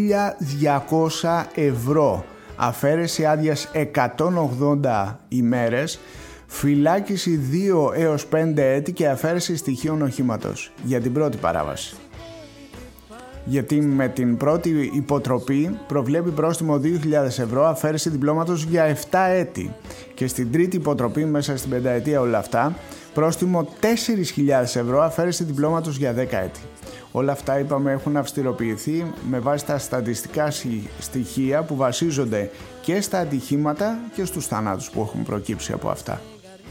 1.200 ευρώ, αφαίρεση άδειας 180 ημέρες, φυλάκιση 2 έως 5 έτη και αφαίρεση στοιχείων οχήματος για την πρώτη παράβαση. Γιατί με την πρώτη υποτροπή προβλέπει πρόστιμο 2.000 ευρώ, αφαίρεση διπλώματος για 7 έτη. Και στην τρίτη υποτροπή, μέσα στην πενταετία όλα αυτά, πρόστιμο 4.000 ευρώ, αφαίρεση διπλώματος για 10 έτη. Όλα αυτά, είπαμε, έχουν αυστηροποιηθεί με βάση τα στατιστικά στοιχεία που βασίζονται και στα ατυχήματα και στους θανάτους που έχουν προκύψει από αυτά.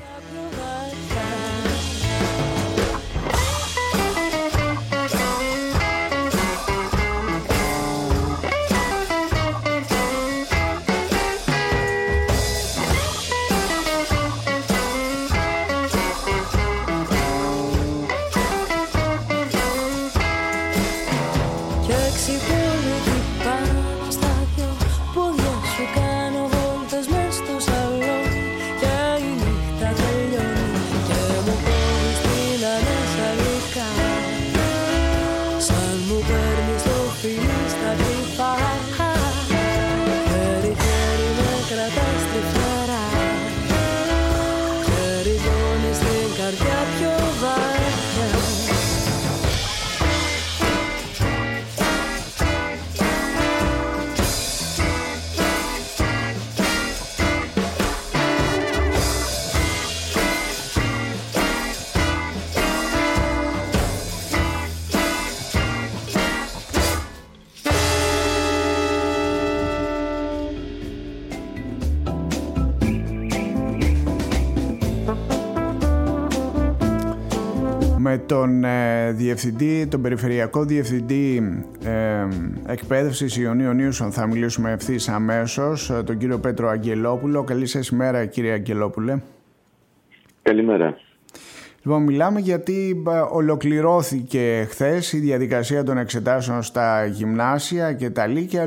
Με τον διευθυντή, τον περιφερειακό διευθυντή εκπαίδευσης Ιωνίου Νίουσον θα μιλήσουμε ευθύς αμέσως, τον κύριο Πέτρο Αγγελόπουλο. Καλή σας ημέρα, κύριε Αγγελόπουλε. Καλημέρα. Λοιπόν, μιλάμε γιατί ολοκληρώθηκε χθες η διαδικασία των εξετάσεων στα γυμνάσια και τα λύκεια,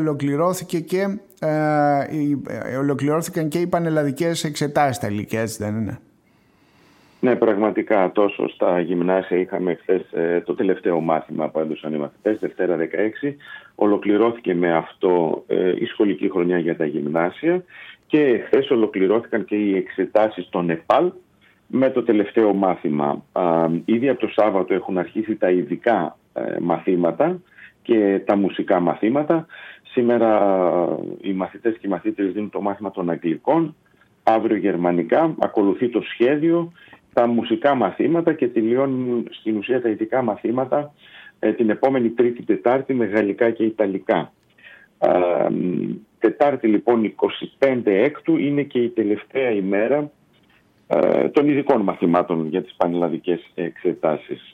ολοκληρώθηκαν και οι πανελλαδικές εξετάσεις στα λύκεια, έτσι δεν είναι? Ναι, πραγματικά τόσο στα γυμνάσια είχαμε χθες το τελευταίο μάθημα που έδωσαν οι μαθητές, Δευτέρα 16. Ολοκληρώθηκε με αυτό η σχολική χρονιά για τα γυμνάσια και χθες ολοκληρώθηκαν και οι εξετάσεις των ΕΠΑΛ με το τελευταίο μάθημα. Ήδη από το Σάββατο έχουν αρχίσει τα ειδικά μαθήματα και τα μουσικά μαθήματα. Σήμερα οι μαθητές και οι μαθήτρες δίνουν το μάθημα των αγγλικών, αύριο γερμανικά, ακολουθεί το σχέδιο, τα μουσικά μαθήματα και τελειώνουν στην ουσία τα ειδικά μαθήματα την επόμενη Τρίτη Τετάρτη με γαλλικά και ιταλικά. Τετάρτη λοιπόν 25 Έκτου είναι και η τελευταία ημέρα των ειδικών μαθημάτων για τις πανελλαδικές εξετάσεις.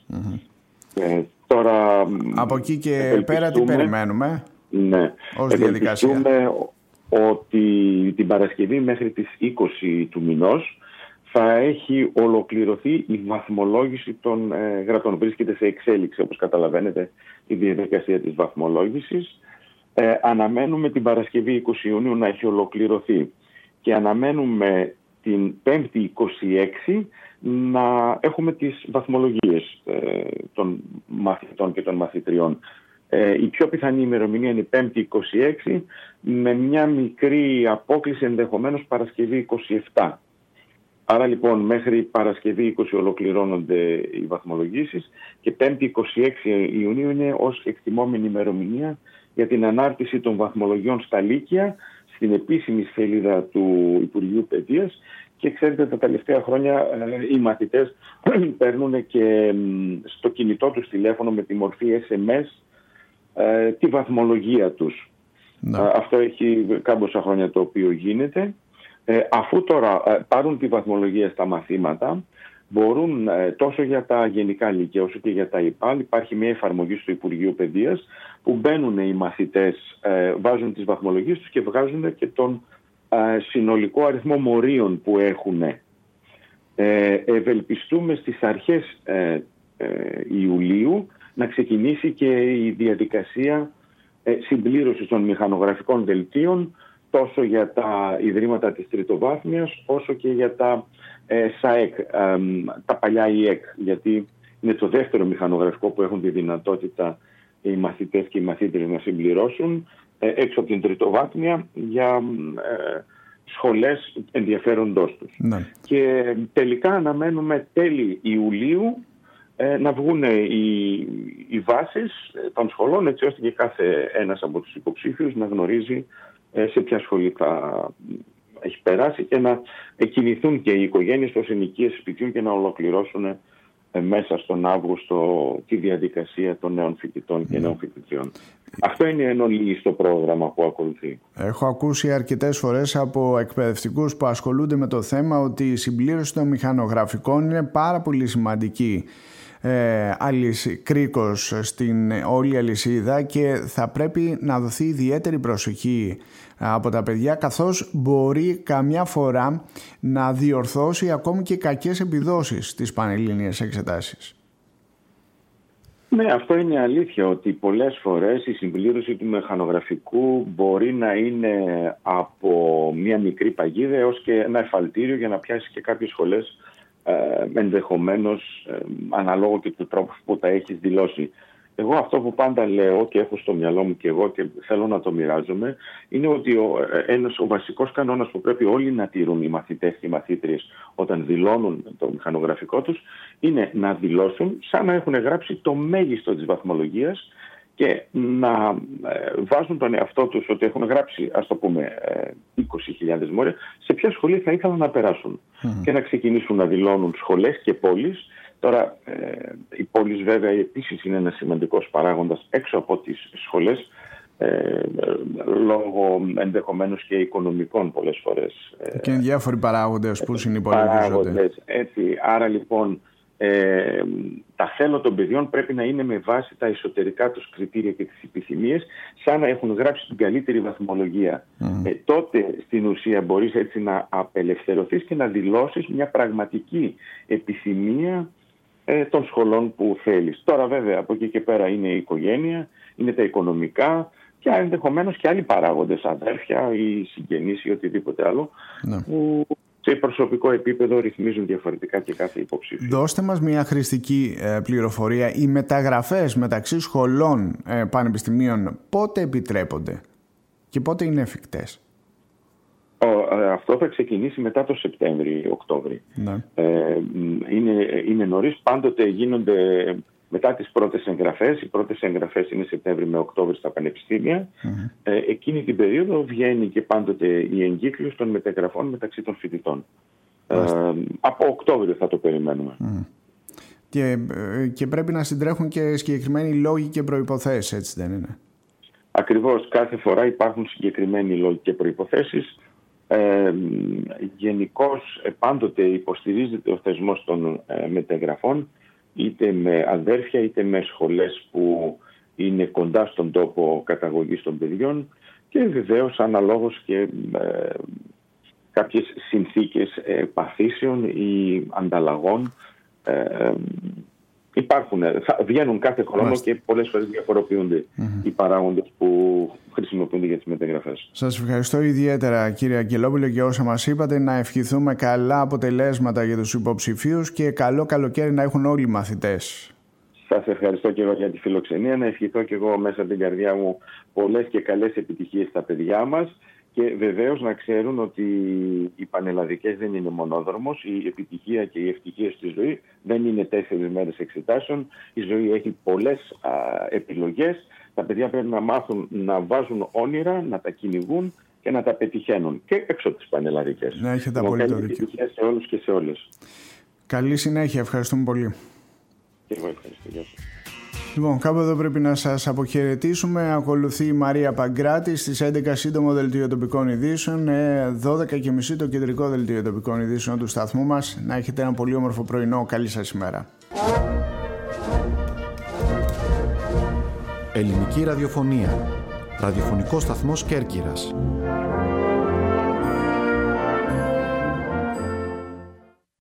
Τώρα, από εκεί και πέρα τι περιμένουμε? Ναι, ευελπιστούμε ότι την Παρασκευή μέχρι τις 20 του μηνός θα έχει ολοκληρωθεί η βαθμολόγηση των γρατών. Βρίσκεται σε εξέλιξη, όπως καταλαβαίνετε, η διαδικασία της βαθμολόγησης. Αναμένουμε την Παρασκευή 20 Ιουνίου να έχει ολοκληρωθεί και αναμένουμε την 5η 26 να έχουμε τις βαθμολογίες των μαθητών και των μαθητριών. Η πιο πιθανή ημερομηνία είναι 5η 26 με μια μικρή απόκλιση ενδεχομένως Παρασκευή 27. Άρα λοιπόν μέχρι Παρασκευή 20 ολοκληρώνονται οι βαθμολογήσεις και 5η 26 Ιουνίου είναι ως εκτιμόμενη ημερομηνία για την ανάρτηση των βαθμολογιών στα Λύκεια στην επίσημη σελίδα του Υπουργείου Παιδείας. Και ξέρετε, τα τελευταία χρόνια οι μαθητές παίρνουν και στο κινητό τους τηλέφωνο με τη μορφή SMS τη βαθμολογία τους. Αυτό έχει κάμποσα χρόνια το οποίο γίνεται. Αφού τώρα πάρουν τη βαθμολογία στα μαθήματα, μπορούν τόσο για τα γενικά λύκεια όσο και για τα ΙΠΑΛ, υπάρχει μια εφαρμογή στο Υπουργείο Παιδείας που μπαίνουν οι μαθητές, βάζουν τις βαθμολογίες τους και βγάζουν και τον συνολικό αριθμό μορίων που έχουν. Ευελπιστούμε στις αρχές Ιουλίου να ξεκινήσει και η διαδικασία συμπλήρωσης των μηχανογραφικών δελτίων τόσο για τα ιδρύματα της τριτοβάθμιας όσο και για τα ΣΑΕΚ, τα παλιά ΙΕΚ, γιατί είναι το δεύτερο μηχανογραφικό που έχουν τη δυνατότητα οι μαθητές και οι μαθήτρες να συμπληρώσουν έξω από την τριτοβάθμια για σχολές ενδιαφέροντός τους. Ναι. Και τελικά αναμένουμε τέλη Ιουλίου να βγουν οι βάσεις των σχολών, έτσι ώστε και κάθε ένας από τους υποψήφιους να γνωρίζει σε ποια σχολή θα έχει περάσει και να κινηθούν και οι οικογένειες προς ενοικίες σπιτιών και να ολοκληρώσουν μέσα στον Αύγουστο τη διαδικασία των νέων φοιτητών και νέων φοιτητριών. Αυτό είναι εν ολίγης το πρόγραμμα που ακολουθεί. Έχω ακούσει αρκετές φορές από εκπαιδευτικούς που ασχολούνται με το θέμα ότι η συμπλήρωση των μηχανογραφικών είναι πάρα πολύ σημαντική κρίκος στην όλη αλυσίδα και θα πρέπει να δοθεί ιδιαίτερη προσοχή από τα παιδιά, καθώς μπορεί καμιά φορά να διορθώσει ακόμη και κακές επιδόσεις στις πανελλήνιες εξετάσεις. Ναι, αυτό είναι αλήθεια, ότι πολλές φορές η συμπλήρωση του μηχανογραφικού μπορεί να είναι από μια μικρή παγίδα έως και ένα εφαλτήριο για να πιάσει και κάποιες σχολές ενδεχομένως αναλόγω και του τρόπου που τα έχεις δηλώσει. Εγώ αυτό που πάντα λέω και έχω στο μυαλό μου και εγώ και θέλω να το μοιράζομαι είναι ότι ο βασικός κανόνας που πρέπει όλοι να τηρούν οι μαθητές και οι μαθήτριες όταν δηλώνουν το μηχανογραφικό τους είναι να δηλώσουν σαν να έχουν γράψει το μέγιστο της βαθμολογίας και να βάζουν τον εαυτό τους ότι έχουν γράψει, ας το πούμε, 20.000 μόρια, σε ποια σχολή θα ήθελαν να περάσουν και να ξεκινήσουν να δηλώνουν σχολές και πόλεις. Τώρα, οι πόλεις βέβαια επίσης είναι ένας σημαντικός παράγοντας έξω από τις σχολές, λόγω ενδεχομένως και οικονομικών πολλές φορές. Και διάφοροι παράγοντες που συνυπολογίζονται. Άρα λοιπόν τα θέλω των παιδιών πρέπει να είναι με βάση τα εσωτερικά τους κριτήρια και τις επιθυμίες, σαν να έχουν γράψει την καλύτερη βαθμολογία. Τότε στην ουσία μπορείς έτσι να απελευθερωθείς και να δηλώσεις μια πραγματική επιθυμία των σχολών που θέλεις. Τώρα βέβαια από εκεί και πέρα είναι η οικογένεια, είναι τα οικονομικά και ενδεχομένως και άλλοι παράγοντες, αδέρφια ή συγγενείς ή οτιδήποτε άλλο, που σε προσωπικό επίπεδο ρυθμίζουν διαφορετικά και κάθε υποψήφιο. Δώστε μας μια χρηστική πληροφορία. Οι μεταγραφές μεταξύ σχολών πανεπιστημίων πότε επιτρέπονται και πότε είναι εφικτές? Αυτό θα ξεκινήσει μετά το Σεπτέμβρη-Οκτώβρη. Ναι. Είναι νωρίς. Πάντοτε γίνονται μετά τις πρώτες εγγραφές. Οι πρώτες εγγραφές είναι Σεπτέμβρη με Οκτώβρη στα πανεπιστήμια. Εκείνη την περίοδο βγαίνει και πάντοτε η εγκύκλωση των μεταγραφών μεταξύ των φοιτητών. Από Οκτώβριο θα το περιμένουμε. Και πρέπει να συντρέχουν και συγκεκριμένοι λόγοι και προϋποθέσεις, έτσι δεν είναι? Ακριβώς, κάθε φορά υπάρχουν συγκεκριμένοι λόγοι και προϋποθέσεις. Γενικώς πάντοτε υποστηρίζεται ο θεσμός των μεταγραφών, είτε με αδέρφια είτε με σχολές που είναι κοντά στον τόπο καταγωγής των παιδιών, και βεβαίως αναλόγως και κάποιες συνθήκες παθήσεων ή ανταλλαγών. Βγαίνουν κάθε χρόνο και πολλές φορές διαφοροποιούνται οι παράγοντες που χρησιμοποιούνται για τις μεταγραφές. Σας ευχαριστώ ιδιαίτερα, κύριε Αγγελόπουλε, για όσα μας είπατε. Να ευχηθούμε καλά αποτελέσματα για τους υποψηφίους και καλό καλοκαίρι να έχουν όλοι οι μαθητές. Σας ευχαριστώ και εγώ για τη φιλοξενία. Να ευχηθώ και εγώ μέσα από την καρδιά μου πολλές και καλές επιτυχίες στα παιδιά μας. Και βεβαίως να ξέρουν ότι οι πανελλαδικές δεν είναι μονόδρομος. Η επιτυχία και η ευτυχία στη ζωή δεν είναι 4 μέρες εξετάσεων. Η ζωή έχει πολλές επιλογές. Τα παιδιά πρέπει να μάθουν να βάζουν όνειρα, να τα κυνηγούν και να τα πετυχαίνουν. Και έξω από τις πανελλαδικές. Να έχετε απόλυτο δίκιο. Επιτυχία σε όλους και σε όλες. Καλή συνέχεια. Ευχαριστούμε πολύ. Και εγώ ευχαριστώ. Γεια σας. Λοιπόν, κάπου εδώ πρέπει να σας αποχαιρετήσουμε. Ακολουθεί η Μαρία Παγκράτη. Στις 11 σύντομο δελτίο τοπικών ειδήσεων, 12:30 το κεντρικό δελτίο τοπικών ειδήσεων του σταθμού μας. Να έχετε ένα πολύ όμορφο πρωινό. Καλή σας ημέρα. Ελληνική ραδιοφωνία. Ραδιοφωνικός σταθμός Κέρκυρας.